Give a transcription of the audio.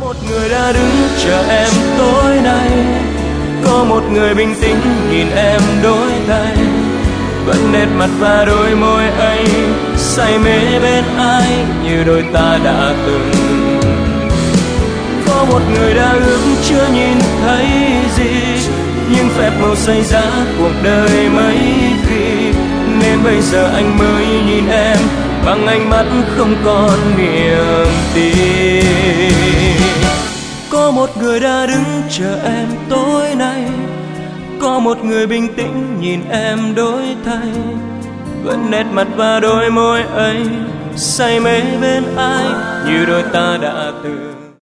một người đã đứng chờ em tối nay, có một người bình tĩnh nhìn em đổi thay, vẫn nét mặt và đôi môi ấy say mê bên ai như đôi ta đã từng. Có một người đã ước chưa nhìn thấy gì, nhưng phép màu say giá cuộc đời mấy khi, nên bây giờ anh mới nhìn em bằng ánh mắt không còn niềm tin. Có một người đã đứng chờ em tối nay, có một người bình tĩnh nhìn em đổi thay, vẫn nét mặt và đôi môi ấy say mê bên ai như đôi ta đã từng.